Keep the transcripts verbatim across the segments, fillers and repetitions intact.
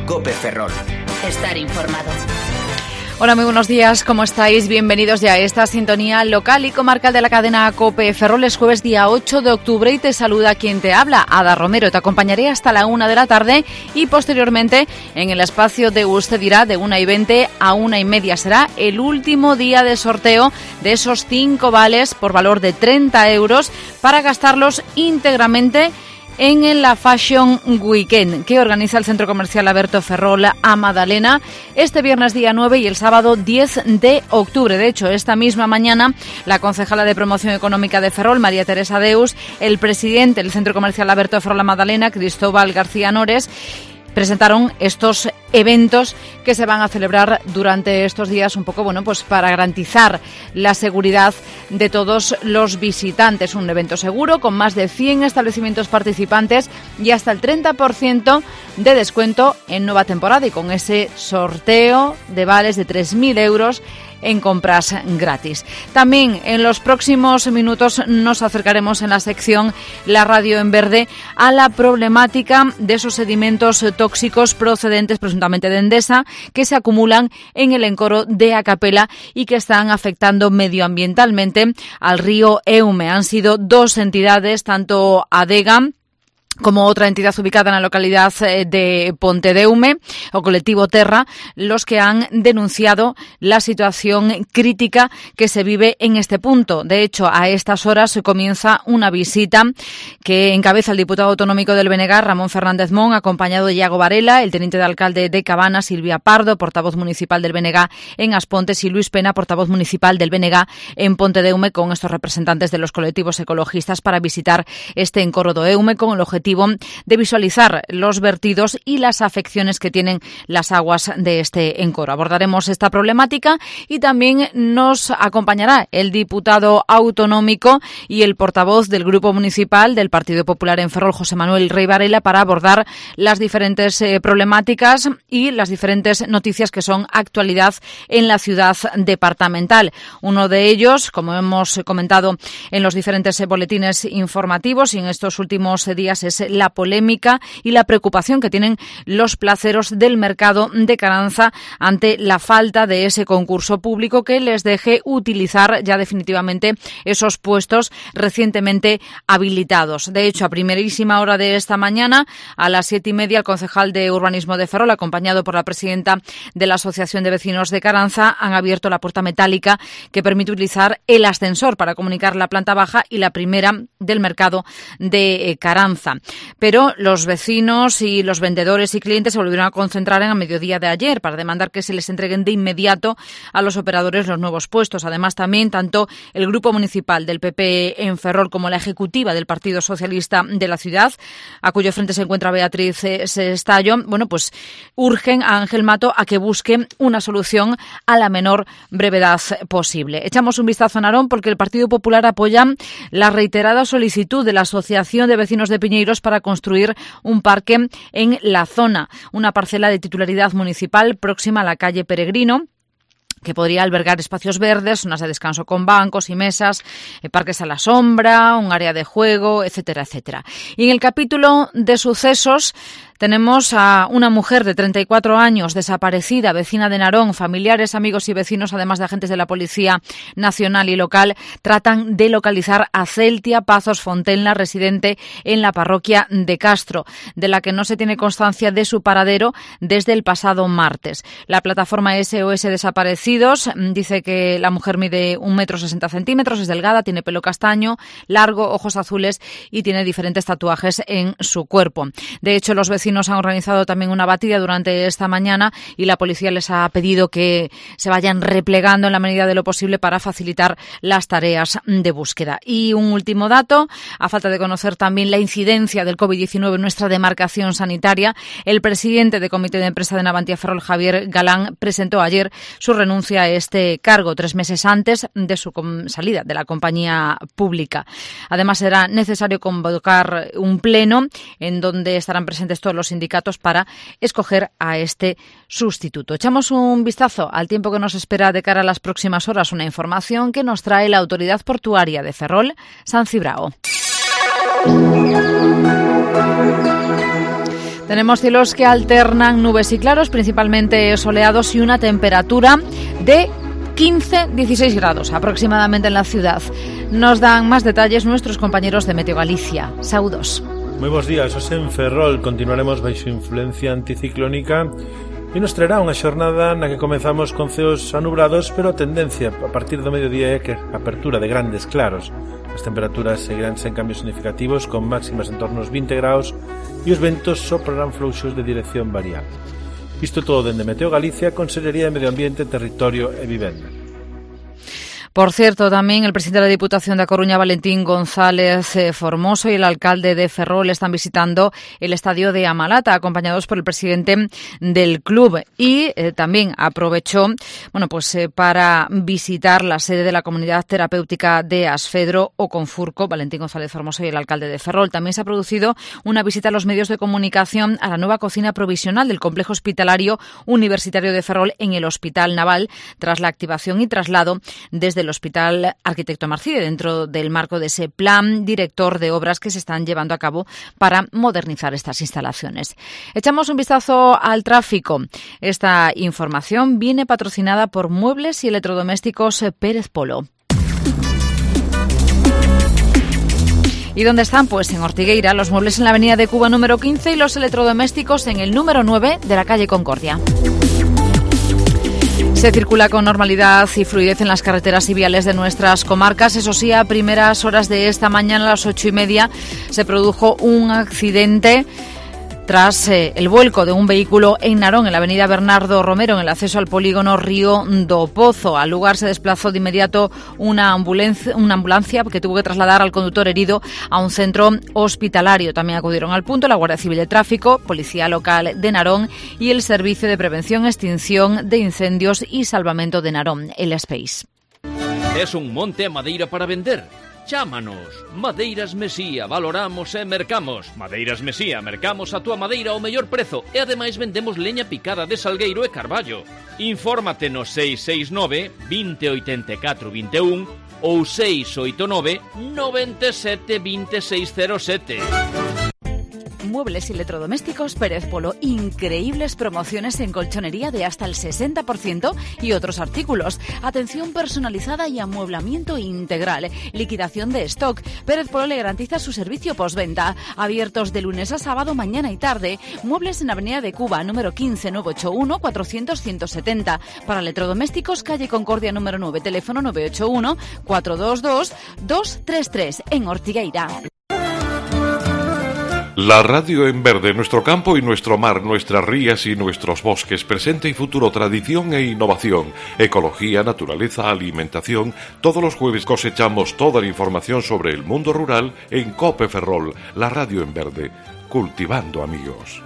COPE Ferrol. Estar informado. Hola, muy buenos días, ¿cómo estáis? Bienvenidos ya a esta sintonía local y comarcal de la cadena COPE Ferrol. Es jueves día ocho de octubre y te saluda quien te habla, Ada Romero. Te acompañaré hasta la una de la tarde y posteriormente en el espacio de Usted Dirá de una y veinte a una y media. Será el último día de sorteo de esos cinco vales por valor de treinta euros para gastarlos íntegramente en la Fashion Weekend que organiza el Centro Comercial Alberto Ferrol a Madalena este viernes día nueve y el sábado diez de octubre. De hecho, esta misma mañana la concejala de Promoción Económica de Ferrol, María Teresa Deus, el presidente del Centro Comercial Alberto Ferrol a Madalena, Cristóbal García Nores, presentaron estos eventos que se van a celebrar durante estos días, un poco, bueno, pues para garantizar la seguridad de todos los visitantes. Un evento seguro con más de cien establecimientos participantes y hasta el treinta por ciento de descuento en nueva temporada y con ese sorteo de vales de tres mil euros en compras gratis. También en los próximos minutos nos acercaremos en la sección La Radio en Verde a la problemática de esos sedimentos tóxicos procedentes presuntamente de Endesa que se acumulan en el encoro de Acapela y que están afectando medioambientalmente al río Eume. Han sido dos entidades, tanto ADEGA como otra entidad ubicada en la localidad de Pontedeume o Colectivo Terra, los que han denunciado la situación crítica que se vive en este punto. De hecho, a estas horas se comienza una visita que encabeza el diputado autonómico del B N G, Ramón Fernández Mon, acompañado de Iago Varela, el teniente de alcalde de Cabana, Silvia Pardo, portavoz municipal del B N G en Aspontes, y Luis Pena, portavoz municipal del B N G en Pontedeume, con estos representantes de los colectivos ecologistas para visitar este encoro do Eume con el objetivo de visualizar los vertidos y las afecciones que tienen las aguas de este encoro. Abordaremos esta problemática y también nos acompañará el diputado autonómico y el portavoz del Grupo Municipal del Partido Popular en Ferrol, José Manuel Rey Varela, para abordar las diferentes eh, problemáticas y las diferentes noticias que son actualidad en la ciudad departamental. Uno de ellos, como hemos comentado en los diferentes eh, boletines informativos y en estos últimos eh, días, es la polémica y la preocupación que tienen los placeros del mercado de Caranza ante la falta de ese concurso público que les deje utilizar ya definitivamente esos puestos recientemente habilitados. De hecho, a primerísima hora de esta mañana, a las siete y media, el concejal de Urbanismo de Ferrol, acompañado por la presidenta de la Asociación de Vecinos de Caranza, han abierto la puerta metálica que permite utilizar el ascensor para comunicar la planta baja y la primera del mercado de Caranza. Pero los vecinos y los vendedores y clientes se volvieron a concentrar en el mediodía de ayer para demandar que se les entreguen de inmediato a los operadores los nuevos puestos. Además, también tanto el Grupo Municipal del P P en Ferrol como la Ejecutiva del Partido Socialista de la ciudad, a cuyo frente se encuentra Beatriz Sestallo, bueno, pues urgen a Ángel Mato a que busque una solución a la menor brevedad posible. Echamos un vistazo a Narón porque el Partido Popular apoya la reiterada solicitud de la Asociación de Vecinos de Piñeiros para construir un parque en la zona, una parcela de titularidad municipal próxima a la calle Peregrino, que podría albergar espacios verdes, zonas de descanso con bancos y mesas, parques a la sombra, un área de juego, etcétera, etcétera. Y en el capítulo de sucesos tenemos a una mujer de treinta y cuatro años desaparecida, vecina de Narón. Familiares, amigos y vecinos, además de agentes de la Policía Nacional y local, tratan de localizar a Celtia Pazos Fontenla, residente en la parroquia de Castro, de la que no se tiene constancia de su paradero desde el pasado martes. La plataforma S O S Desaparecidos dice que la mujer mide un metro sesenta centímetros, es delgada, tiene pelo castaño, largo, ojos azules y tiene diferentes tatuajes en su cuerpo. De hecho, los vecinos han organizado también una batida durante esta mañana y la policía les ha pedido que se vayan replegando en la medida de lo posible para facilitar las tareas de búsqueda. Y un último dato, a falta de conocer también la incidencia del COVID diecinueve en nuestra demarcación sanitaria, el presidente del Comité de Empresa de Navantia Ferrol, Javier Galán, presentó ayer su renuncia a este cargo, tres meses antes de su salida de la compañía pública. Además, será necesario convocar un pleno en donde estarán presentes todos los sindicatos para escoger a este sustituto. Echamos un vistazo al tiempo que nos espera de cara a las próximas horas, una información que nos trae la Autoridad Portuaria de Ferrol, San Cibrao. Tenemos cielos que alternan nubes y claros, principalmente soleados, y una temperatura de quince a dieciséis grados aproximadamente en la ciudad. Nos dan más detalles nuestros compañeros de Meteo Galicia. Saúdos. Moi bons días, hoxe en Ferrol continuaremos baixo influencia anticiclónica e nos traerá unha xornada na que comezamos con ceos anubrados, pero a tendencia a partir do mediodía é que a apertura de grandes claros. As temperaturas seguirán sen cambios significativos, con máximas en torno aos vinte graus, e os ventos soprarán flouxos de dirección variable. Isto todo dende Meteo Galicia, Consellería de Medio Ambiente, Territorio e Vivenda. Por cierto, también el presidente de la Diputación de A Coruña, Valentín González eh, Formoso, y el alcalde de Ferrol están visitando el estadio de Amalata, acompañados por el presidente del club. Y eh, también aprovechó, bueno, pues eh, para visitar la sede de la Comunidad Terapéutica de Asfedro o Confurco, Valentín González Formoso y el alcalde de Ferrol. También se ha producido una visita a los medios de comunicación a la nueva cocina provisional del complejo hospitalario universitario de Ferrol en el Hospital Naval, tras la activación y traslado desde el Hospital Arquitecto Marcide, dentro del marco de ese plan director de obras que se están llevando a cabo para modernizar estas instalaciones. Echamos un vistazo al tráfico. Esta información viene patrocinada por Muebles y Electrodomésticos Pérez Polo. ¿Y dónde están? Pues en Ortigueira, los muebles en la avenida de Cuba número quince y los electrodomésticos en el número nueve de la calle Concordia. Se circula con normalidad y fluidez en las carreteras y viales de nuestras comarcas. Eso sí, a primeras horas de esta mañana, a las ocho y media, se produjo un accidente tras eh, el vuelco de un vehículo en Narón, en la avenida Bernardo Romero, en el acceso al polígono Río do Pozo. Al lugar se desplazó de inmediato una ambulancia, una ambulancia que tuvo que trasladar al conductor herido a un centro hospitalario. También acudieron al punto la Guardia Civil de Tráfico, Policía Local de Narón y el Servicio de Prevención, Extinción de Incendios y Salvamento de Narón, el Space. Es un monte a madeira para vender? Chámanos. Madeiras Mesía, valoramos e mercamos. Madeiras Mesía, mercamos a túa madeira ao mellor prezo e ademais vendemos leña picada de salgueiro e carballo. Infórmate no seis seis nove, vinte, oitenta e catro, vinte e un ou seis oito nove, noventa e sete, vinte e seis cero sete. Muebles y Electrodomésticos Pérez Polo. Increíbles promociones en colchonería de hasta el sesenta por ciento y otros artículos. Atención personalizada y amueblamiento integral. Liquidación de stock. Pérez Polo le garantiza su servicio postventa. Abiertos de lunes a sábado, mañana y tarde. Muebles en Avenida de Cuba, número quince, nueve ocho uno, cuatrocientos, ciento setenta. Para electrodomésticos, calle Concordia número nueve, teléfono nueve ocho uno, cuatro dos dos, dos tres tres, en Ortigueira. La radio en verde, nuestro campo y nuestro mar, nuestras rías y nuestros bosques, presente y futuro, tradición e innovación, ecología, naturaleza, alimentación. Todos los jueves cosechamos toda la información sobre el mundo rural en COPE Ferrol, la radio en verde, cultivando amigos.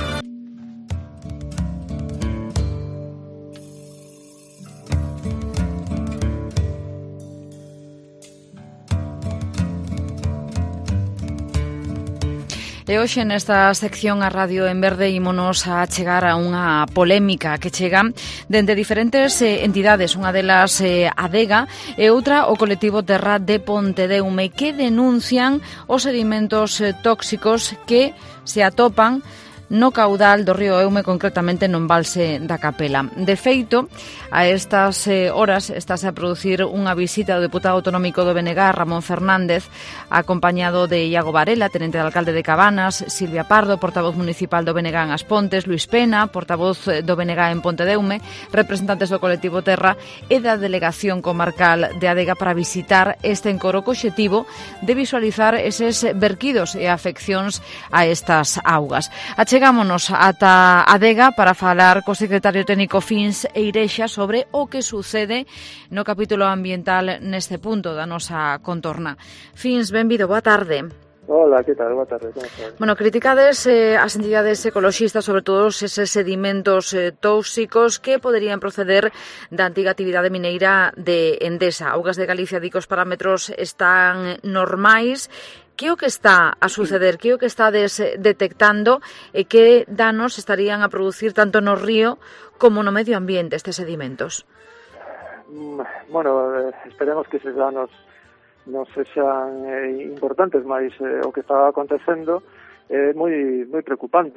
E hoxe nesta sección a Radio en Verde ímonos a chegar a unha polémica que chega dende diferentes eh, entidades, unha delas eh, Adega e outra o colectivo Terra de Pontedeume, que denuncian os sedimentos eh, tóxicos que se atopan no caudal do río Eume, concretamente no embalse da Capela. De feito, a estas eh, horas estáse a producir unha visita do deputado autonómico do B N G, Ramón Fernández, acompañado de Iago Varela, tenente de alcalde de Cabanas, Silvia Pardo, portavoz municipal do B N G en As Pontes, Luís Pena, portavoz do B N G en Pontedeume, representantes do colectivo Terra e da delegación comarcal de Adega para visitar este encoro co obxectivo de visualizar eses verquidos e afeccións a estas augas. Achegámonos ata Adega para falar co secretario técnico Fins Eirexa sobre o que sucede no capítulo ambiental neste punto da nosa contorna. Fins, benvido, boa tarde. Hola, que tal? Boa tarde. Como estás? Bueno, criticades eh, as entidades ecoloxistas sobre todos eses sedimentos eh, tóxicos que poderían proceder da antiga actividade mineira de Endesa. Augas de Galicia di que os parámetros están normais. Que o que está a suceder? Que o que estades detectando e que danos estarían a producir tanto no río como no medio ambiente estes sedimentos? Bueno, eh, esperemos que eses danos non sexan eh, importantes, mas eh, o que está acontecendo é moi moi preocupante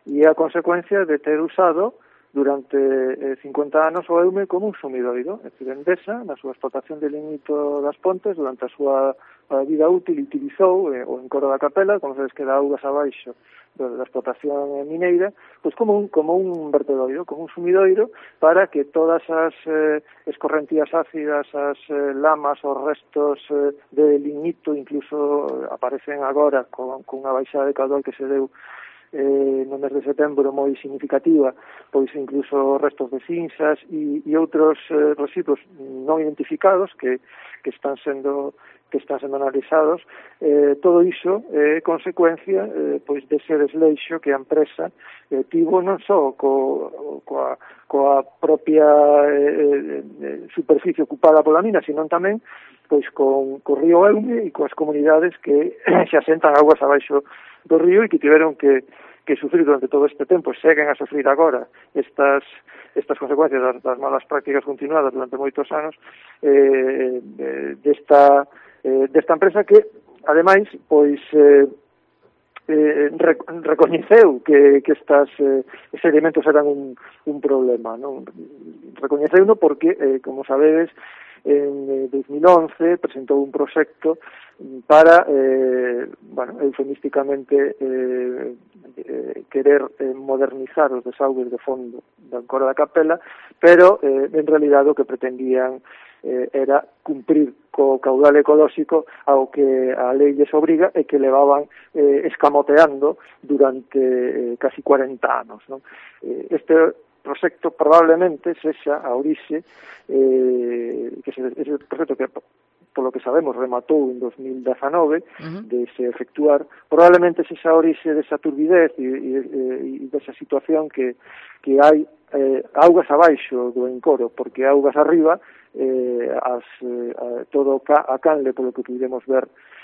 e a consecuencia de ter usado durante eh, cincuenta anos o Eume como un sumidoiro. É dicir, Endesa, na súa explotación de lignito das Pontes, durante a súa a vida útil, utilizou eh, o encoro da Capela, como sabes que dá augas abaixo da explotación mineira, pois como un, como un vertedoiro, como un sumidoiro, para que todas as eh, escorrentías ácidas, as eh, lamas, os restos eh, de lignito, incluso aparecen agora con, con unha baixada de caudal que se deu eh, no mes de setembro moi significativa, pois incluso restos de cinzas e, e outros eh, residuos non identificados que, que están sendo que están sendo analizados, eh, todo iso é eh, consecuencia eh, pois dese desleixo que a empresa eh, tivo non só co, coa, coa propia eh, eh, superficie ocupada pola mina, sino tamén pois con, co río Eume e coas comunidades que se asentan aguas abaixo do río e que tiveron que, que sufrir durante todo este tempo, seguen a sufrir agora estas estas consecuencias das, das malas prácticas continuadas durante moitos anos eh, desta eh, desta empresa que, ademais, pois eh, eh, recoñeceu que, que estas eh, sedimentos eran un, un problema, non? Recoñeceuno porque, eh, como sabedes, en dos mil once presentou un proxecto para, eh, bueno, eufemísticamente eh, eh, querer eh, modernizar os desaugues de fondo da encoro da Capela, pero eh, en realidad o que pretendían eh, era cumprir co caudal ecolóxico ao que a lei lles obriga e que levaban eh, escamoteando durante eh, casi cuarenta anos, non? Eh, este proxecto probablemente sexa a orixe eh, que se, ese proxecto que polo que sabemos rematou en dos mil dezanove uh-huh. de se efectuar, probablemente sexa a orixe desa turbidez e, e, e desa situación que, que hai eh, augas abaixo do encoro, porque augas arriba eh, as, eh, a, todo a canle polo que pudemos ver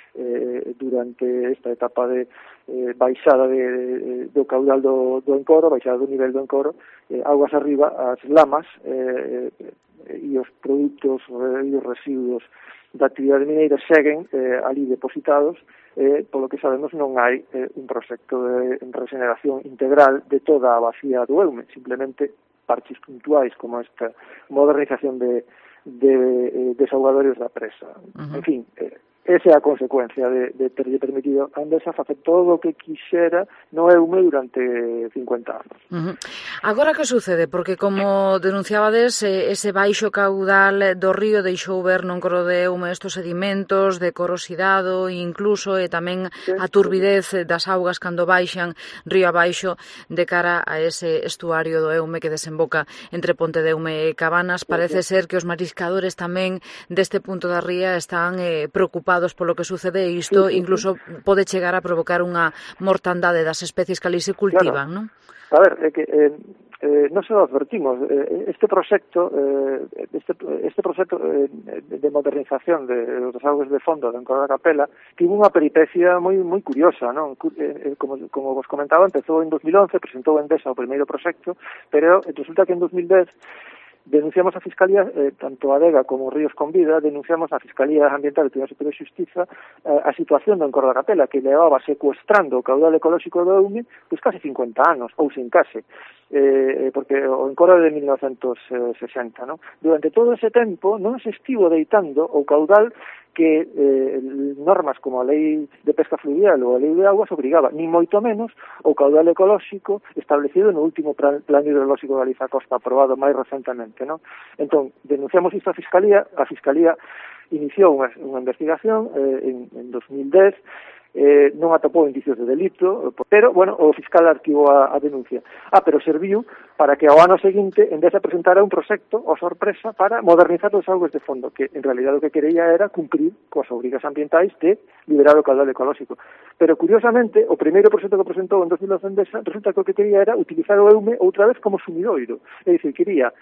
eh, durante esta etapa de eh, baixada de, de, do caudal do, do encoro, baixada do nivel do encoro, eh, augas arriba, as lamas eh, e os produtos eh, e os residuos da actividade mineira seguen eh, ali depositados, eh, polo que sabemos non hai eh, un proxecto de regeneración integral de toda a vacía do Eume, simplemente parches puntuais como esta modernización de, de eh, desaugadorios da presa. Uh-huh. En fin, eh, esa é a consecuencia de, de terlle permitido a Endesa facer todo o que quixera no Eume durante cincuenta anos. Uh-huh. Agora que sucede? Porque como denunciabades, ese baixo caudal do río deixou ver non coro de Eume estos sedimentos de corosidado e incluso e tamén a turbidez das augas cando baixan río abaixo de cara a ese estuario do Eume que desemboca entre Ponte de Eume e Cabanas. Parece ser que os mariscadores tamén deste punto da ría están eh, preocupados polo que sucede e isto sí, sí, incluso sí. pode chegar a provocar unha mortandade das especies que ali se cultivan, claro. non? A ver, é que eh, eh, non se lo advertimos. Eh, este proxecto eh, este, este proxecto eh, de modernización de os desaugues de fondo da encoro da Capela tivo unha peripecia moi moi curiosa, non? Eh, como, como vos comentaba, empezou en dos mil once, presentou Endesa o primeiro proxecto, pero resulta que en dos mil dez denunciamos a Fiscalía, eh, tanto a Adega como Ríos con Vida, denunciamos a Fiscalía Ambiental e Tribunal Superior de Xustiza eh, a situación do encoro da Capela, que levaba secuestrando o caudal ecolóxico do Eume pois casi cincuenta anos, ou sin case, eh, porque o encoro é de mil novecentos sesenta, non? Durante todo ese tempo non se estivo deitando o caudal que eh, normas como a Lei de Pesca Fluvial ou a Lei de Aguas obrigaba, ni moito menos o caudal ecolóxico establecido no último plan, plan hidrolóxico da Galiza Costa aprobado máis recentemente, non? Entón, denunciamos isto a Fiscalía, a Fiscalía iniciou unha, unha investigación eh, en, en dos mil dez, eh, non atopou indicios de delito, pero, bueno, o fiscal arquivou a, a denuncia. Ah, pero serviu para que ao ano seguinte Endesa presentara un proxecto, o sorpresa, para modernizar os augas de fondo, que en realidad o que quería era cumprir coas obrigas ambientais de liberar o caudal ecolóxico. Pero, curiosamente, o primeiro proxecto que presentou en dos mil doce Endesa, resulta que o que quería era utilizar o Eume outra vez como sumidoiro. É dicir, quería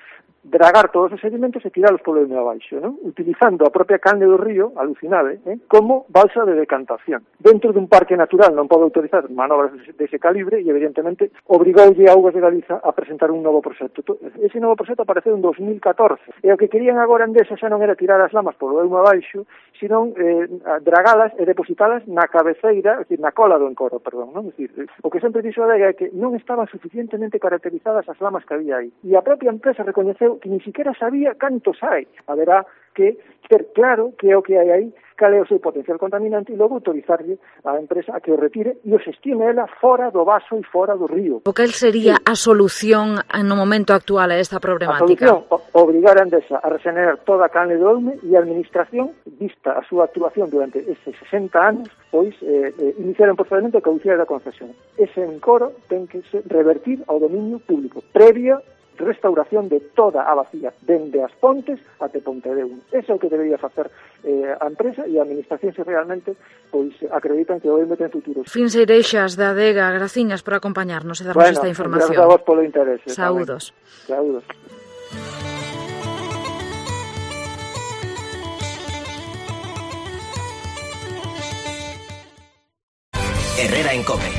dragar todos os sedimentos e tiralos polo medio abaixo, non? Utilizando a propia canle do río, alucinade, eh, como balsa de decantación. Dentro dun parque natural non pode autorizar manobras dese calibre e, evidentemente, obrigoulle a Augas de Galiza a presentar un novo proxecto. Ese novo proxecto apareceu en dos mil catorce, e o que querían agora Endesa xa non era tirar as lamas polo eume abaixo, senón eh, dragalas e depositalas na cabeceira, é dicir, na cola do encoro, perdón, non? É dicir, o que sempre dixo a adega é que non estaban suficientemente caracterizadas as lamas que había aí. E a propia empresa recoñeceu que ni siquiera sabía cantos hai. Haberá que ter claro que é o que hai aí, cal é o seu potencial contaminante e logo autorizarlle á empresa a que o retire e o xestione ela fora do vaso e fora do río. O cal sería sí. a solución no momento actual a esta problemática? A solución, obrigar a Endesa a regenerar toda a canle do eume e a administración, vista a súa actuación durante estes sesenta anos, pois eh, eh, iniciar un procedimento de caducidade da concesión. Ese encoro ten que se revertir ao dominio público, previa restauración de toda a vacía, dende as Pontes até Pontedeume. Ese é o que debería facer eh, a empresa e a administración se realmente pois acreditan que o eume ten futuro. Fin Seireixas da Adega, graciñas por acompañarnos e darnos bueno, esta información. Gracias a vos polo interese. Saúdos. Saúdos. Herrera en COPE.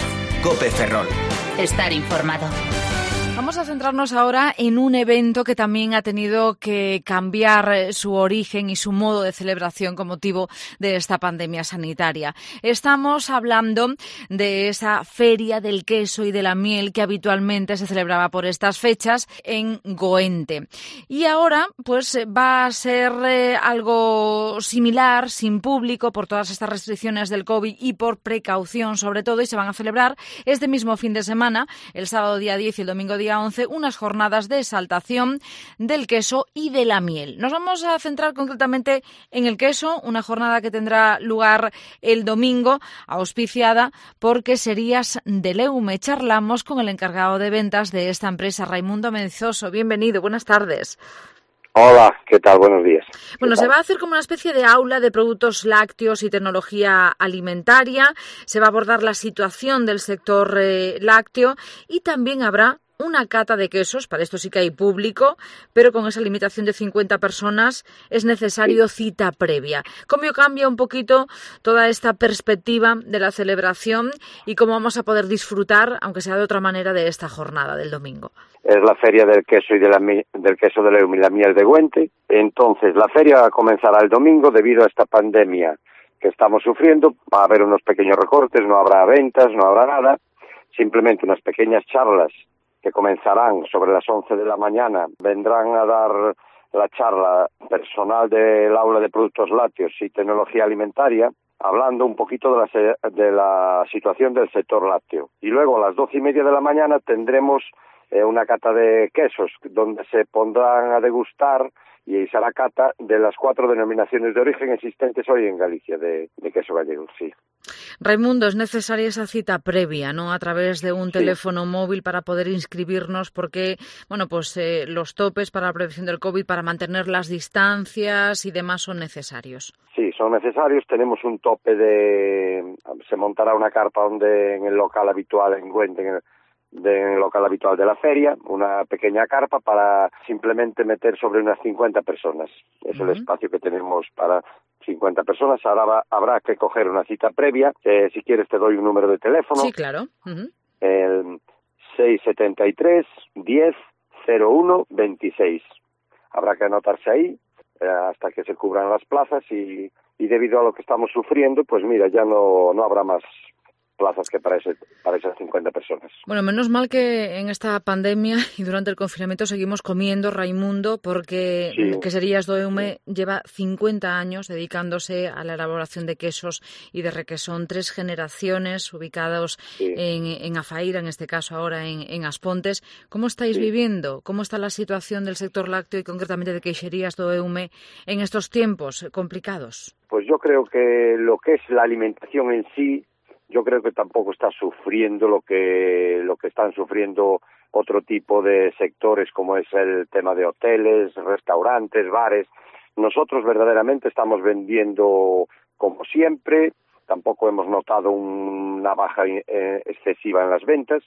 COPE Ferrol. Estar informado. Vamos a centrarnos ahora en un evento que también ha tenido que cambiar su origen y su modo de celebración con motivo de esta pandemia sanitaria. Estamos hablando de esa feria del queso y de la miel que habitualmente se celebraba por estas fechas en Goente. Y ahora pues va a ser eh, algo similar, sin público, por todas estas restricciones del COVID y por precaución sobre todo, y se van a celebrar este mismo fin de semana, el sábado día diez y el domingo día once, unas jornadas de exaltación del queso y de la miel. Nos vamos a centrar concretamente en el queso, una jornada que tendrá lugar el domingo, auspiciada por Queserías del Eume. Charlamos con el encargado de ventas de esta empresa, Raimundo Menzoso. Bienvenido, buenas tardes. Hola, ¿qué tal? Buenos días. Bueno, se va a hacer como una especie de aula de productos lácteos y tecnología alimentaria. Se va a abordar la situación del sector eh, lácteo y también habrá una cata de quesos. Para esto sí que hay público, pero con esa limitación de cincuenta personas es necesario cita previa. ¿Cómo cambia un poquito toda esta perspectiva de la celebración y cómo vamos a poder disfrutar, aunque sea de otra manera, de esta jornada del domingo? Es la feria del queso y de la, del queso del Eume y la miel de Goente. Entonces, la feria comenzará el domingo debido a esta pandemia que estamos sufriendo. Va a haber unos pequeños recortes, no habrá ventas, no habrá nada. Simplemente unas pequeñas charlas que comenzarán sobre las once de la mañana. Vendrán a dar la charla personal del aula de productos lácteos y tecnología alimentaria, hablando un poquito de la, de la situación del sector lácteo. Y luego a las doce y media de la mañana tendremos eh, una cata de quesos, donde se pondrán a degustar y será cata de las cuatro denominaciones de origen existentes hoy en Galicia, de, de queso gallego, sí. Raimundo, es necesaria esa cita previa, ¿no?, a través de un sí. teléfono móvil para poder inscribirnos, porque, bueno, pues eh, los topes para la prevención del COVID, para mantener las distancias y demás son necesarios. Sí, son necesarios. Tenemos un tope de... Se montará una carpa donde en el local habitual, en Goente, en el del local habitual de la feria, una pequeña carpa para simplemente meter sobre unas cincuenta personas. Es uh-huh. el espacio que tenemos para cincuenta personas. Ahora va, habrá que coger una cita previa. Eh, si quieres te doy un número de teléfono. Sí, claro. Uh-huh. El seis setenta y tres, diez, cero uno, veintiséis. Habrá que anotarse ahí eh, hasta que se cubran las plazas y, y debido a lo que estamos sufriendo, pues mira, ya no, no habrá más plazas que para, ese, para esas cincuenta personas. Bueno, menos mal que en esta pandemia y durante el confinamiento seguimos comiendo, Raimundo, porque sí. Queserías do Eume sí. lleva cincuenta años dedicándose a la elaboración de quesos y de requesón, tres generaciones ubicados sí. en, en Afaíra, en este caso ahora en, en As Pontes. ¿Cómo estáis sí. viviendo? ¿Cómo está la situación del sector lácteo y concretamente de Queserías do Eume en estos tiempos complicados? Pues yo creo que lo que es la alimentación en sí, yo creo que tampoco está sufriendo lo que lo que están sufriendo otro tipo de sectores, como es el tema de hoteles, restaurantes, bares. Nosotros verdaderamente estamos vendiendo como siempre, tampoco hemos notado una baja eh, excesiva en las ventas.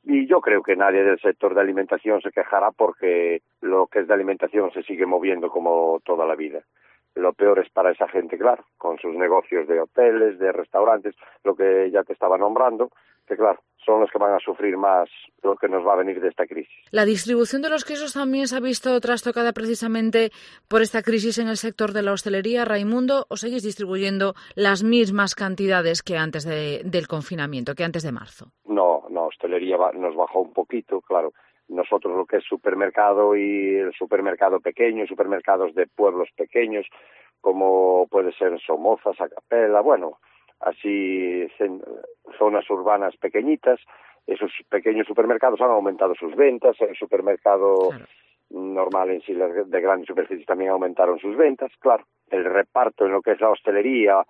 Y yo creo que nadie del sector de alimentación se quejará porque lo que es de alimentación se sigue moviendo como toda la vida. Lo peor es para esa gente, claro, con sus negocios de hoteles, de restaurantes, lo que ya te estaba nombrando, que claro, son los que van a sufrir más lo que nos va a venir de esta crisis. ¿La distribución de los quesos también se ha visto trastocada precisamente por esta crisis en el sector de la hostelería, Raimundo, o seguís distribuyendo las mismas cantidades que antes de, del confinamiento, que antes de marzo? No, no, hostelería va, nos bajó un poquito, claro. Nosotros lo que es supermercado y el supermercado pequeño, supermercados de pueblos pequeños, como puede ser Somoza, Sacapela, bueno, así zonas urbanas pequeñitas, esos pequeños supermercados han aumentado sus ventas, el supermercado claro. normal en sí de grandes superficies también aumentaron sus ventas, claro, el reparto en lo que es la hostelería,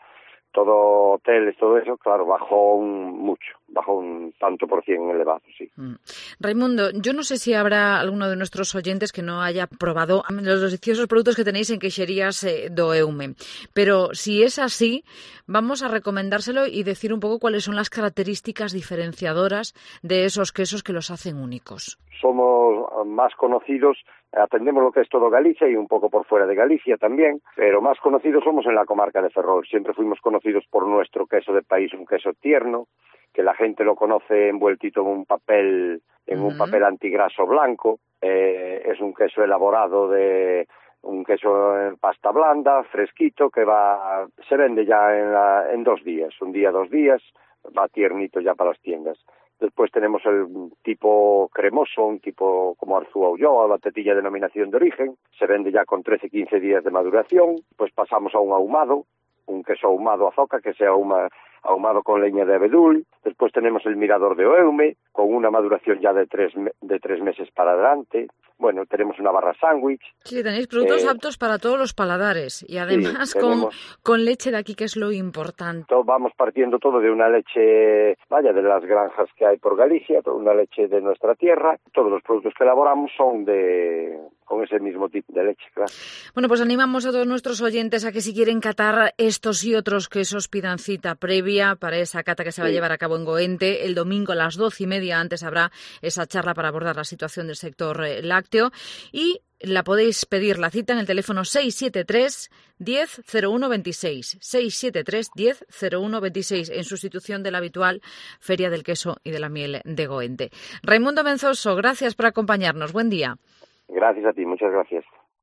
todo hoteles, todo eso, claro, bajó un, mucho, bajó un tanto por cien elevado, sí. Mm. Raimundo, yo no sé si habrá alguno de nuestros oyentes que no haya probado los deliciosos productos que tenéis en Queixerías eh, do Eume, pero si es así, vamos a recomendárselo y decir un poco cuáles son las características diferenciadoras de esos quesos que los hacen únicos. Somos más conocidos, atendemos lo que es todo Galicia y un poco por fuera de Galicia también, pero más conocidos somos en la comarca de Ferrol. Siempre fuimos conocidos por nuestro queso de país, un queso tierno, que la gente lo conoce envueltito en un papel, en uh-huh. un papel antigraso blanco. Eh, es un queso elaborado de un queso en pasta blanda, fresquito, que va, se vende ya en, la, en dos días, un día, dos días, va tiernito ya para las tiendas. Después tenemos el tipo cremoso, un tipo como Arzúa Ulloa, la tetilla de denominación de origen. Se vende ya con trece a quince días de maduración. Pues pasamos a un ahumado, un queso ahumado azoca, que sea ahuma, ahumado con leña de abedul. Después tenemos el mirador de Eume, con una maduración ya de tres, de tres meses para adelante. Bueno, tenemos una barra sándwich. Sí, tenéis productos eh, aptos para todos los paladares y además sí, con, con leche de aquí, que es lo importante. Todo, vamos partiendo todo de una leche, vaya, de las granjas que hay por Galicia, toda una leche de nuestra tierra. Todos los productos que elaboramos son de con ese mismo tipo de leche, claro. Bueno, pues animamos a todos nuestros oyentes a que si quieren catar estos y otros quesos pidan cita previa para esa cata que se va sí. a llevar a cabo en Goente. El domingo a las doce y media antes habrá esa charla para abordar la situación del sector eh, lácteo y la podéis pedir la cita en el teléfono seis siete tres, diez, cero uno veintiséis, seis siete tres, diez, cero uno veintiséis, en sustitución de la habitual Feria del Queso y de la Miel de Goente. Raimundo Menzoso, gracias por acompañarnos. Buen día. Gracias a ti, muchas gracias.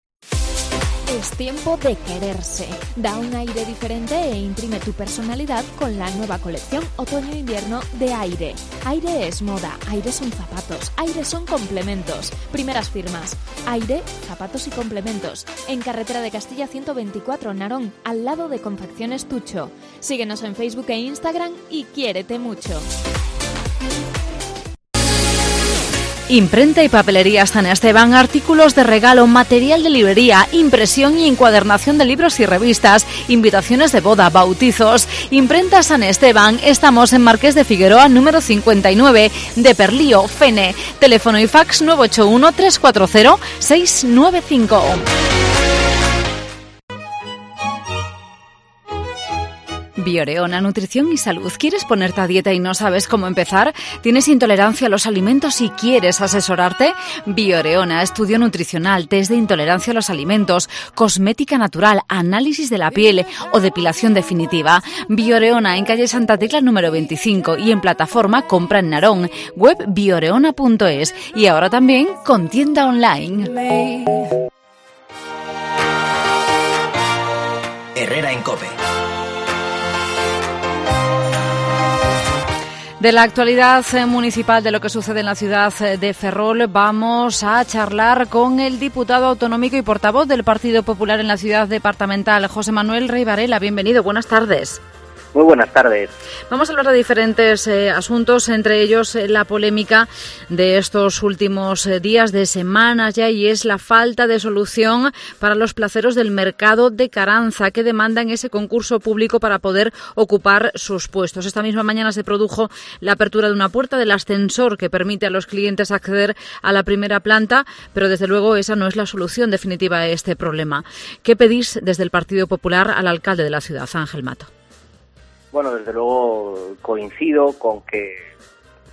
Es tiempo de quererse. Da un aire diferente e imprime tu personalidad con la nueva colección otoño-invierno de Aire. Aire es moda, Aire son zapatos, Aire son complementos. Primeras firmas. Aire, zapatos y complementos. En carretera de Castilla ciento veinticuatro, Narón, al lado de Confecciones Tucho. Síguenos en Facebook e Instagram y quiérete mucho. Imprenta y papelería San Esteban, artículos de regalo, material de librería, impresión y encuadernación de libros y revistas, invitaciones de boda, bautizos. Imprenta San Esteban, estamos en Marqués de Figueroa, número cincuenta y nueve, de Perlío, Fene. Teléfono y fax nueve ocho uno, tres cuatro cero, seis nueve cinco. Bioreona, nutrición y salud. ¿Quieres ponerte a dieta y no sabes cómo empezar? ¿Tienes intolerancia a los alimentos y quieres asesorarte? Bioreona, estudio nutricional, test de intolerancia a los alimentos, cosmética natural, análisis de la piel o depilación definitiva. Bioreona, en calle Santa Tecla número veinticinco y en plataforma Compra en Narón, web bioreona punto es y ahora también con tienda online. Herrera en COPE. De la actualidad municipal, de lo que sucede en la ciudad de Ferrol, vamos a charlar con el diputado autonómico y portavoz del Partido Popular en la ciudad departamental, José Manuel Rey Varela. Bienvenido, buenas tardes. Muy buenas tardes. Vamos a hablar de diferentes eh, asuntos, entre ellos eh, la polémica de estos últimos eh, días, de semanas ya, y es la falta de solución para los placeros del mercado de Caranza, que demandan ese concurso público para poder ocupar sus puestos. Esta misma mañana se produjo la apertura de una puerta del ascensor que permite a los clientes acceder a la primera planta, pero desde luego esa no es la solución definitiva a este problema. ¿Qué pedís desde el Partido Popular al alcalde de la ciudad, Ángel Mato? Bueno, desde luego coincido con que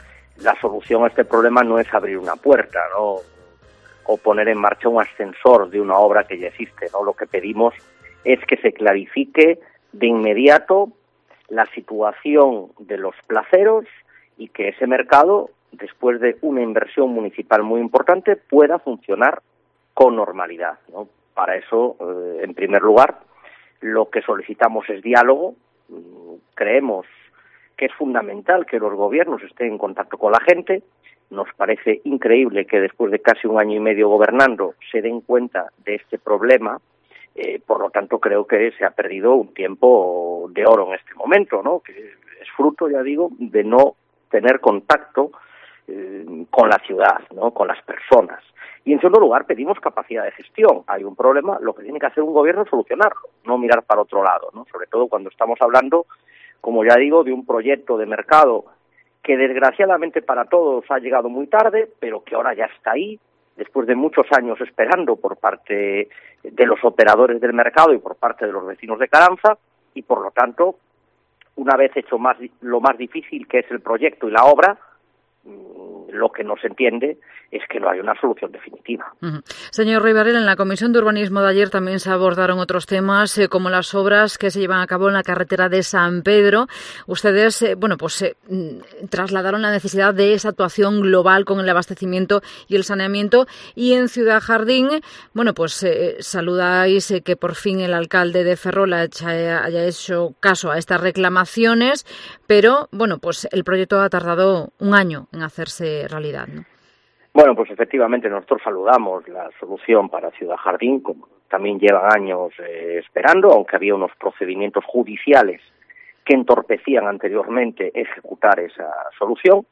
la solución a este problema no es abrir una puerta, ¿no?, o poner en marcha un ascensor de una obra que ya existe, ¿no? Lo que pedimos es que se clarifique de inmediato la situación de los placeros y que ese mercado, después de una inversión municipal muy importante, pueda funcionar con normalidad, ¿no? Para eso, eh, en primer lugar, lo que solicitamos es diálogo. Creemos que es fundamental que los gobiernos estén en contacto con la gente. Nos parece increíble que después de casi un año y medio gobernando se den cuenta de este problema. Eh, por lo tanto, creo que se ha perdido un tiempo de oro en este momento, ¿no?, que es fruto, ya digo, de no tener contacto eh, con la ciudad, ¿no?, con las personas. Y en segundo lugar, pedimos capacidad de gestión. Hay un problema, lo que tiene que hacer un gobierno es solucionarlo, no mirar para otro lado, ¿no?, sobre todo cuando estamos hablando, como ya digo, de un proyecto de mercado que desgraciadamente para todos ha llegado muy tarde, pero que ahora ya está ahí, después de muchos años esperando por parte de los operadores del mercado y por parte de los vecinos de Caranza, y por lo tanto, una vez hecho más lo más difícil que es el proyecto y la obra, lo que no se entiende es que no hay una solución definitiva. Uh-huh. Señor Rey Barrera, en la Comisión de Urbanismo de ayer también se abordaron otros temas, eh, como las obras que se llevan a cabo en la carretera de San Pedro. Ustedes, eh, bueno, pues eh, trasladaron la necesidad de esa actuación global con el abastecimiento y el saneamiento. Y en Ciudad Jardín, bueno, pues eh, saludáis eh, que por fin el alcalde de Ferrol haya, haya hecho caso a estas reclamaciones, pero, bueno, pues el proyecto ha tardado un año en hacerse realidad, ¿no? Bueno, pues efectivamente nosotros saludamos la solución para Ciudad Jardín, como también llevan años eh, esperando, aunque había unos procedimientos judiciales que entorpecían anteriormente ejecutar esa solución,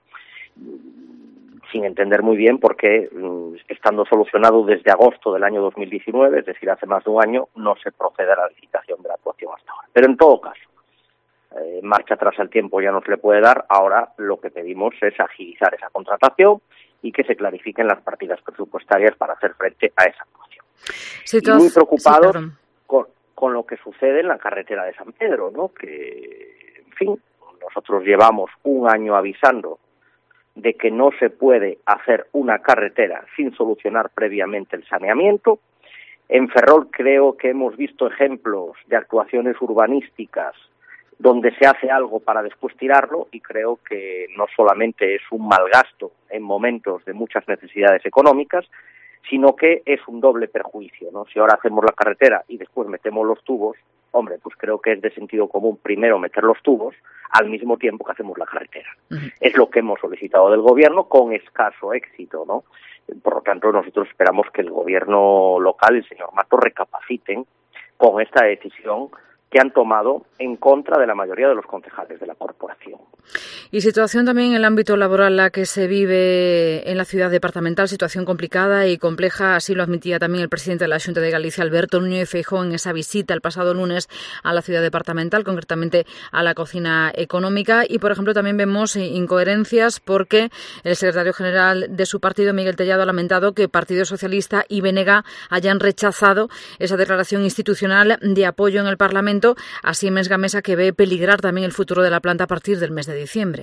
sin entender muy bien por qué, estando solucionado desde agosto del año dos mil diecinueve, es decir, hace más de un año, no se procede a la licitación de la actuación hasta ahora. Pero en todo caso, eh, marcha atrás al tiempo ya no se le puede dar. Ahora lo que pedimos es agilizar esa contratación y que se clarifiquen las partidas presupuestarias para hacer frente a esa actuación. Sí, y muy preocupados sí, con, con lo que sucede en la carretera de San Pedro, ¿no? Que, en fin, nosotros llevamos un año avisando de que no se puede hacer una carretera sin solucionar previamente el saneamiento. En Ferrol creo que hemos visto ejemplos de actuaciones urbanísticas donde se hace algo para después tirarlo, y creo que no solamente es un mal gasto en momentos de muchas necesidades económicas, sino que es un doble perjuicio, ¿no? Si ahora hacemos la carretera y después metemos los tubos, hombre, pues creo que es de sentido común primero meter los tubos al mismo tiempo que hacemos la carretera. Uh-huh. Es lo que hemos solicitado del gobierno con escaso éxito, ¿no? Por lo tanto, nosotros esperamos que el gobierno local, el señor Mato, recapaciten con esta decisión que han tomado en contra de la mayoría de los concejales de la corporación. Y situación también en el ámbito laboral la que se vive en la ciudad departamental, situación complicada y compleja, así lo admitía también el presidente de la Xunta de Galicia, Alberto Núñez Feijóo, en esa visita el pasado lunes a la ciudad departamental, concretamente a la cocina económica. Y, por ejemplo, también vemos incoherencias porque el secretario general de su partido, Miguel Tellado, ha lamentado que Partido Socialista y B N G hayan rechazado esa declaración institucional de apoyo en el Parlamento. Así Siemens Gamesa, que ve peligrar también el futuro de la planta a partir del mes de diciembre.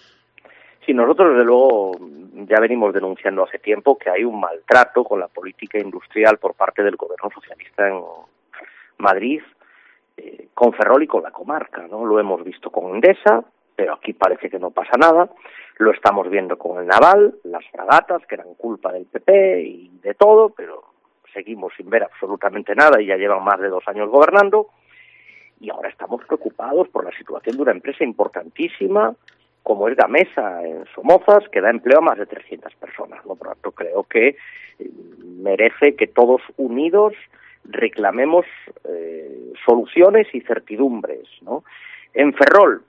Sí, nosotros desde luego ya venimos denunciando hace tiempo que hay un maltrato con la política industrial por parte del gobierno socialista en Madrid, eh, con Ferrol y con la comarca, ¿no? Lo hemos visto con Endesa, pero aquí parece que no pasa nada. Lo estamos viendo con el Naval, las fragatas, que eran culpa del P P y de todo, pero seguimos sin ver absolutamente nada y ya llevan más de dos años gobernando. Y ahora estamos preocupados por la situación de una empresa importantísima como es Gamesa en Somozas, que da empleo a más de trescientas personas, ¿no? Por lo tanto, creo que merece que todos unidos reclamemos eh, soluciones y certidumbres, ¿no? En Ferrol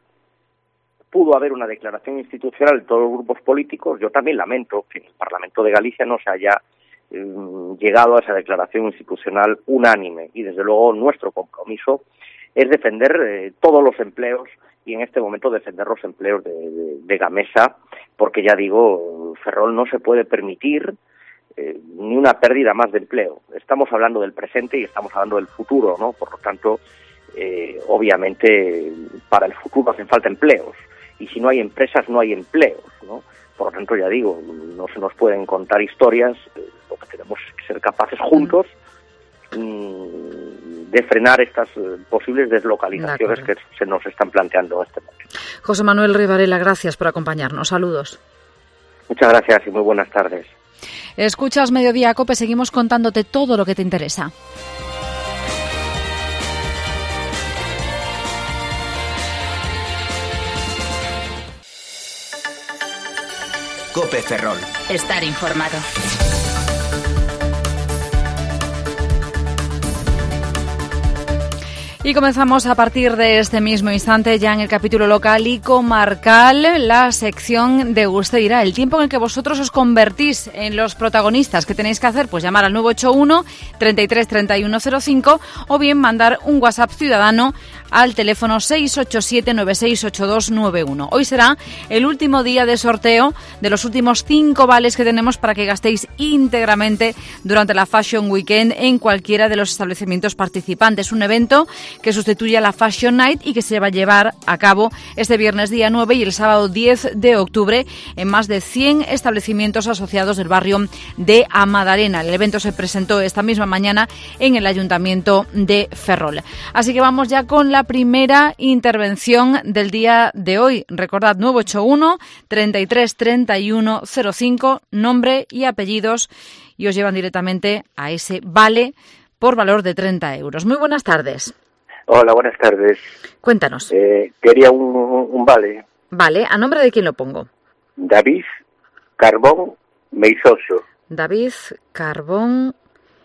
pudo haber una declaración institucional de todos los grupos políticos. Yo también lamento que en el Parlamento de Galicia no se haya eh, llegado a esa declaración institucional unánime, y desde luego nuestro compromiso es defender eh, todos los empleos, y en este momento defender los empleos de, de, de Gamesa, porque ya digo, Ferrol no se puede permitir eh, ni una pérdida más de empleo. Estamos hablando del presente y estamos hablando del futuro, ¿no? Por lo tanto, eh, obviamente para el futuro hacen falta empleos, y si no hay empresas no hay empleos, ¿no? Por lo tanto, ya digo, no se nos pueden contar historias, lo que tenemos que ser capaces juntos mmm, de frenar estas posibles deslocalizaciones que se nos están planteando en este momento. José Manuel Rivarela, gracias por acompañarnos. Saludos. Muchas gracias y muy buenas tardes. Escuchas Mediodía COPE, seguimos contándote todo lo que te interesa. COPE Ferrol. Estar informado. Y comenzamos a partir de este mismo instante ya en el capítulo local y comarcal, la sección de Usted dirá, el tiempo en el que vosotros os convertís en los protagonistas. ¿Qué tenéis que hacer? Pues llamar al nueve ocho uno, treinta y tres, treinta y uno cero cinco o bien mandar un WhatsApp ciudadano al teléfono seis ocho siete, nueve seis ocho dos nueve uno. Hoy será el último día de sorteo de los últimos cinco vales que tenemos para que gastéis íntegramente durante la Fashion Weekend en cualquiera de los establecimientos participantes. Un evento que sustituye a la Fashion Night y que se va a llevar a cabo este viernes día nueve y el sábado diez de octubre en más de cien establecimientos asociados del barrio de Amadalena. El evento se presentó esta misma mañana en el Ayuntamiento de Ferrol. Así que vamos ya con la primera intervención del día de hoy. Recordad, nueve ocho uno, treinta y tres, treinta y uno cero cinco, nombre y apellidos, y os llevan directamente a ese vale por valor de treinta euros. Muy buenas tardes. Hola, buenas tardes. Cuéntanos. Eh, quería un, un vale. Vale, ¿a nombre de quién lo pongo? David Carbón Meizoso. David Carbón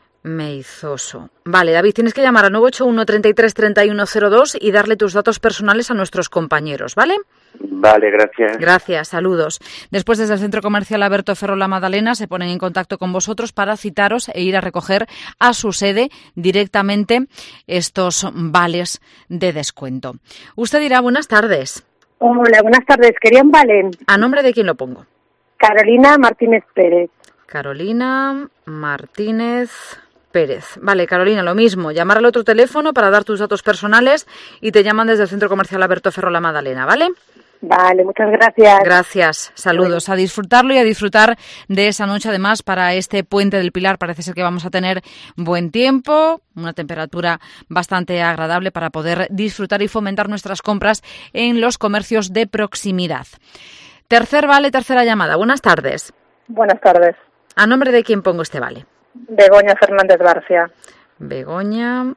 Meizoso. Vale, David, tienes que llamar al nueve ocho uno, treinta y tres, treinta y uno cero dos y darle tus datos personales a nuestros compañeros, ¿vale? Vale, gracias. Gracias, saludos. Después, desde el Centro Comercial Alberto Ferrol La Madalena se ponen en contacto con vosotros para citaros e ir a recoger a su sede directamente estos vales de descuento. Usted dirá, buenas tardes. Hola, buenas tardes. Quería un vale. ¿A nombre de quién lo pongo? Carolina Martínez Pérez. Carolina Martínez Pérez. Vale, Carolina, lo mismo. Llamar al otro teléfono para dar tus datos personales y te llaman desde el Centro Comercial Alberto Ferrol La Madalena, ¿vale? Vale, muchas gracias. Gracias, saludos. Bueno. A disfrutarlo y a disfrutar de esa noche. Además, para este Puente del Pilar parece ser que vamos a tener buen tiempo, una temperatura bastante agradable para poder disfrutar y fomentar nuestras compras en los comercios de proximidad. Tercer vale, tercera llamada. Buenas tardes. Buenas tardes. ¿A nombre de quién pongo este vale? Begoña Fernández Barcia. Begoña.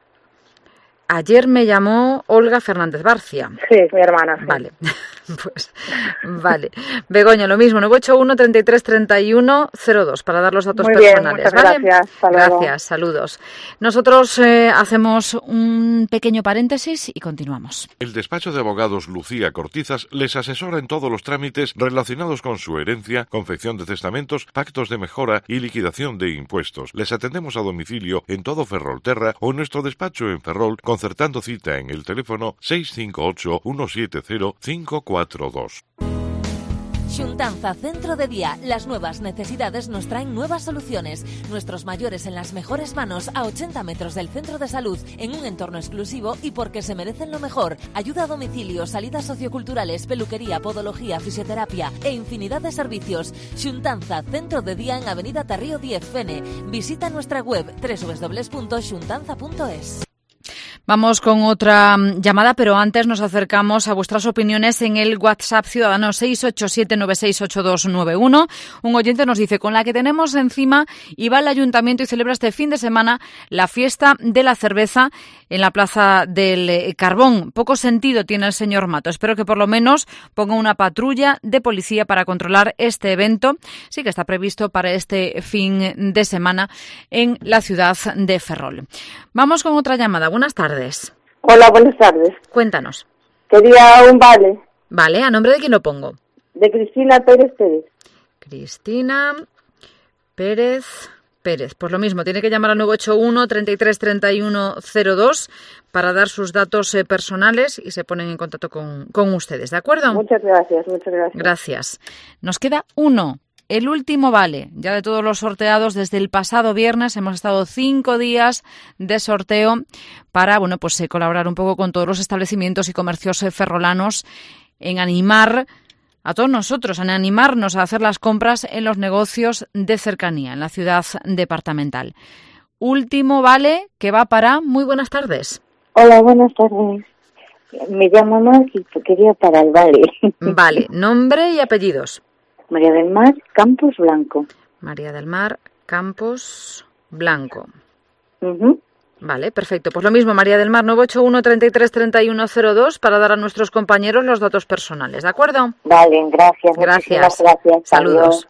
Ayer me llamó Olga Fernández Barcia. Sí, mi hermana. Sí. Vale, pues vale. Begoña, lo mismo, nueve ocho uno, treinta y tres, treinta y uno cero dos para dar los datos Muy personales. Bien, muchas ¿vale? Gracias, hasta luego. Gracias, saludos. Nosotros eh, hacemos un pequeño paréntesis y continuamos. El despacho de abogados Lucía Cortizas les asesora en todos los trámites relacionados con su herencia, confección de testamentos, pactos de mejora y liquidación de impuestos. Les atendemos a domicilio en todo Ferrolterra o en nuestro despacho en Ferrol, concertando cita en el teléfono seis cinco ocho, uno siete cero, cinco cuatro dos. Xuntanza Centro de Día. Las nuevas necesidades nos traen nuevas soluciones. Nuestros mayores en las mejores manos a ochenta metros del centro de salud, en un entorno exclusivo y porque se merecen lo mejor. Ayuda a domicilio, salidas socioculturales, peluquería, podología, fisioterapia e infinidad de servicios. Xuntanza Centro de Día en Avenida Tarrío diez, Fene. Visita nuestra web doble u doble u doble u punto xuntanza punto es. Vamos con otra llamada, pero antes nos acercamos a vuestras opiniones en el WhatsApp ciudadano seis ocho siete, nueve seis ocho dos nueve uno. Un oyente nos dice, con la que tenemos encima, y va al ayuntamiento y celebra este fin de semana la fiesta de la cerveza en la Plaza del Carbón. Poco sentido tiene el señor Mato. Espero que por lo menos ponga una patrulla de policía para controlar este evento. Sí que está previsto para este fin de semana en la ciudad de Ferrol. Vamos con otra llamada. Buenas tardes. Hola, buenas tardes. Cuéntanos. Quería un vale. Vale, ¿a nombre de quién lo pongo? De Cristina Pérez Pérez. Cristina Pérez Pérez. Pues lo mismo, tiene que llamar al nueve ocho uno, treinta y tres, treinta y uno cero dos para dar sus datos eh, personales y se ponen en contacto con, con ustedes, ¿de acuerdo? Muchas gracias, muchas gracias. Gracias. Nos queda uno. El último vale, ya de todos los sorteados desde el pasado viernes, hemos estado cinco días de sorteo para, bueno, pues eh, colaborar un poco con todos los establecimientos y comercios eh, ferrolanos en animar a todos nosotros, a animarnos a hacer las compras en los negocios de cercanía, en la ciudad departamental. Último vale que va para... Muy buenas tardes. Hola, buenas tardes. Me llamo Mar y quería para el vale. Vale, nombre y apellidos. María del Mar Campos Blanco. María del Mar Campos Blanco. Uh-huh. Vale, perfecto. Pues lo mismo, María del Mar, nueve ocho uno, treinta y tres, treinta y uno cero dos, para dar a nuestros compañeros los datos personales, ¿de acuerdo? Vale, gracias. Gracias. Gracias. Saludos.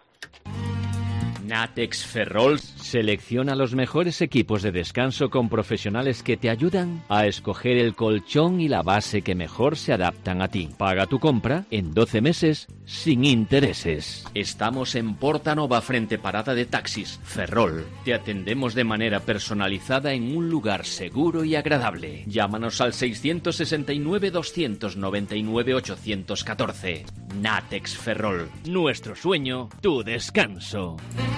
Natex Ferrol selecciona los mejores equipos de descanso con profesionales que te ayudan a escoger el colchón y la base que mejor se adaptan a ti. Paga tu compra en doce meses sin intereses. Estamos en Porta Nova, frente parada de taxis. Ferrol. Te atendemos de manera personalizada en un lugar seguro y agradable. Llámanos al seiscientos sesenta y nueve, doscientos noventa y nueve, ochocientos catorce. Natex Ferrol. Nuestro sueño, tu descanso.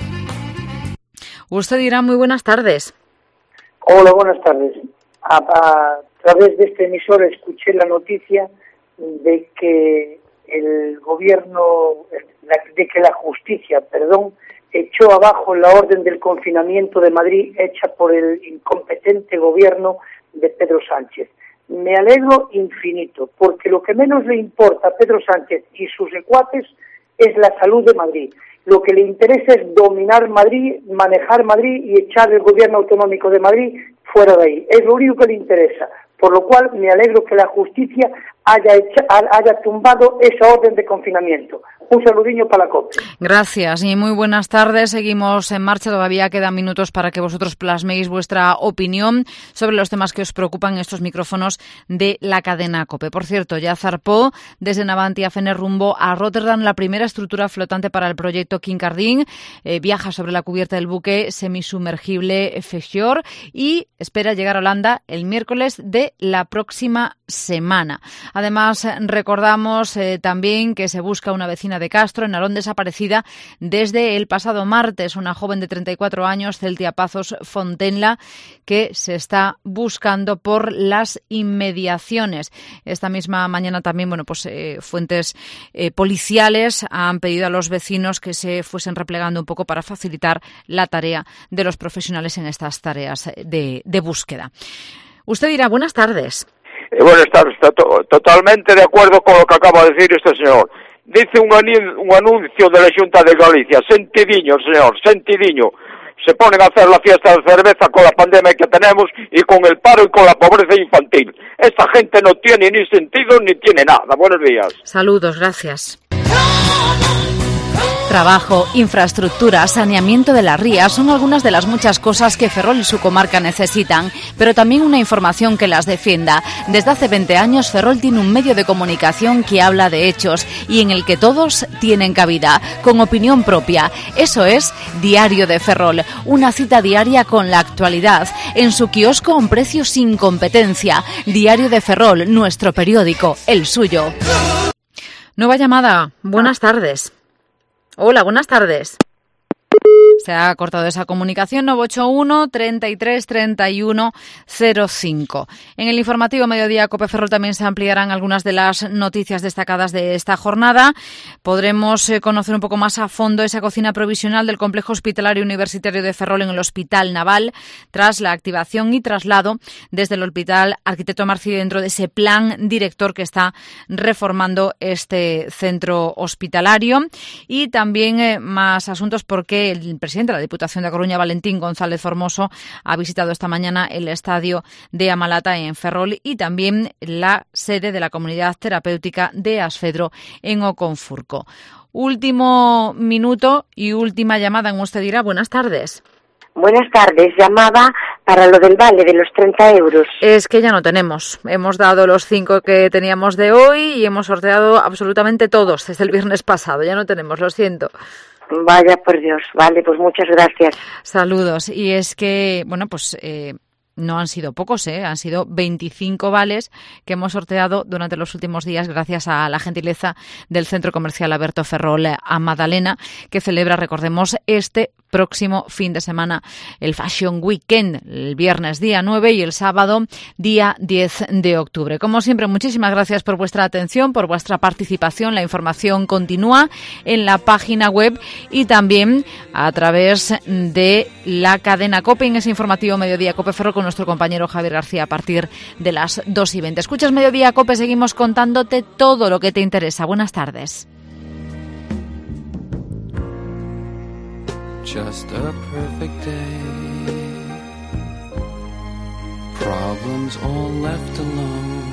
Usted dirá muy buenas tardes. Hola, buenas tardes. A, a través de este emisor escuché la noticia de que el gobierno, de que la justicia, perdón, echó abajo la orden del confinamiento de Madrid hecha por el incompetente gobierno de Pedro Sánchez. Me alegro infinito, porque lo que menos le importa a Pedro Sánchez y sus secuaces es la salud de Madrid. Lo que le interesa es dominar Madrid, manejar Madrid y echar el gobierno autonómico de Madrid fuera de ahí. Es lo único que le interesa. Por lo cual me alegro que la justicia haya, hecha, haya tumbado esa orden de confinamiento. Un saludinho para la COPE. Gracias y muy buenas tardes. Seguimos en marcha. Todavía quedan minutos para que vosotros plasméis vuestra opinión sobre los temas que os preocupan en estos micrófonos de la cadena COPE. Por cierto, ya zarpó desde Navantia Fene rumbo a Rotterdam la primera estructura flotante para el proyecto Kincardine. Eh, viaja sobre la cubierta del buque semisumergible Fjord y espera llegar a Holanda el miércoles de la próxima semana. Además, recordamos eh, también que se busca una vecina de Castro, en Narón, desaparecida desde el pasado martes, una joven de treinta y cuatro años, Celtia Pazos Fontenla, que se está buscando por las inmediaciones. Esta misma mañana también, bueno, pues eh, fuentes eh, policiales han pedido a los vecinos que se fuesen replegando un poco para facilitar la tarea de los profesionales en estas tareas de, de búsqueda. Usted dirá, buenas tardes. Eh, buenas tardes, to- totalmente de acuerdo con lo que acaba de decir este señor. Dice un, ani- un anuncio de la Xunta de Galicia, sentidiño, señor, sentidiño. Se ponen a hacer la fiesta de cerveza con la pandemia que tenemos y con el paro y con la pobreza infantil. Esta gente no tiene ni sentido ni tiene nada. Buenos días. Saludos, gracias. Trabajo, infraestructura, saneamiento de las rías son algunas de las muchas cosas que Ferrol y su comarca necesitan, pero también una información que las defienda. Desde hace veinte años Ferrol tiene un medio de comunicación que habla de hechos y en el que todos tienen cabida, con opinión propia. Eso es Diario de Ferrol, una cita diaria con la actualidad, en su kiosco a un precio sin competencia. Diario de Ferrol, nuestro periódico, el suyo. Nueva llamada, buenas tardes. Hola, buenas tardes. Se ha cortado esa comunicación. Nueve ocho uno, treinta y tres, treinta y uno cero cinco. En el informativo Mediodía COPE Ferrol también se ampliarán algunas de las noticias destacadas de esta jornada. Podremos eh, conocer un poco más a fondo esa cocina provisional del complejo hospitalario universitario de Ferrol en el Hospital Naval, tras la activación y traslado desde el Hospital Arquitecto Marci dentro de ese plan director que está reformando este centro hospitalario. Y también eh, más asuntos, porque el presidente de la Diputación de A Coruña, Valentín González Formoso, ha visitado esta mañana el estadio de Amalata en Ferrol y también la sede de la Comunidad Terapéutica de Asfedro en Oconfurco. Último minuto y última llamada en Usted dirá. Buenas tardes. Buenas tardes, llamaba para lo del vale de los treinta euros. Es que ya no tenemos. Hemos dado los cinco que teníamos de hoy y hemos sorteado absolutamente todos desde el viernes pasado. Ya no tenemos, lo siento. Vaya por Dios, vale, pues muchas gracias. Saludos. Y es que, bueno, pues eh, no han sido pocos, ¿eh? Han sido veinticinco vales que hemos sorteado durante los últimos días gracias a la gentileza del Centro Comercial Alberto Ferrol a Madalena, que celebra, recordemos, este próximo fin de semana, el Fashion Weekend, el viernes día nueve y el sábado día diez de octubre. Como siempre, muchísimas gracias por vuestra atención, por vuestra participación. La información continúa en la página web y también a través de la cadena COPE, en ese informativo Mediodía COPE Ferrol con nuestro compañero Javier García a partir de las dos y veinte. Escuchas Mediodía COPE, seguimos contándote todo lo que te interesa. Buenas tardes. Just a perfect day. Problems all left alone.